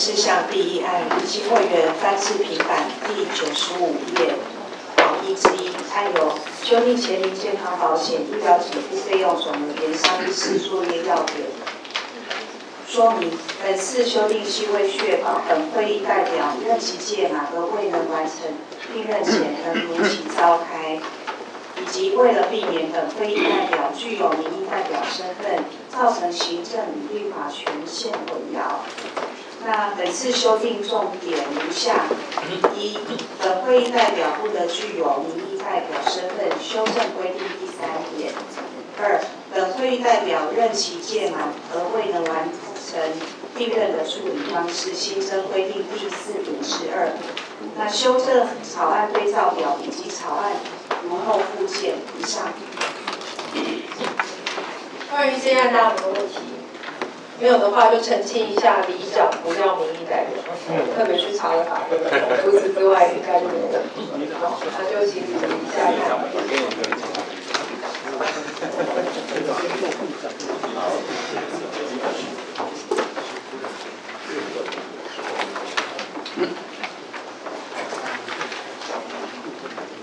事项第一案，经委员翻至平板第95页，1之1，案由修订前龄健康保险医疗给付费用总额原商议事作业要点。说明本次修订是为确保本会议代表任期届满而未能完成并任前能如期召开，以及为了避免本会议代表具有民意代表身份，造成行政与立法权限混淆。那本次修订重点如下：一、本会议代表不得具有民意代表身份，修正规定第3点。二、本会议代表任期届满而未能完成并任的处理方式，新增规定第4.之2。那修正草案对照表以及草案如后附件。以上。 关于这案，大家有没有问题？没有的话，就澄清一下，里长不叫民意代表，特别去查了法规。除此之外，应该就没有问题。那就请你下一案。 好。